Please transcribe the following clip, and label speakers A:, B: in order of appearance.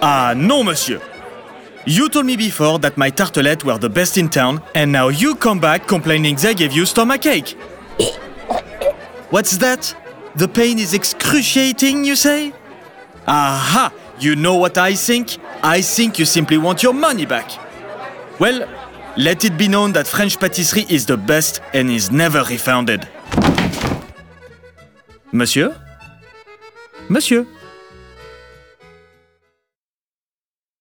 A: Ah, non, monsieur. You told me before that my tartelettes were the best in town, and now you come back complaining they gave you stomachache. What's that? The pain is excruciating, you say? Aha! You know what I think? I think you simply want your money back. Well, let it be known that French patisserie is the best and is never refunded. Monsieur? Monsieur?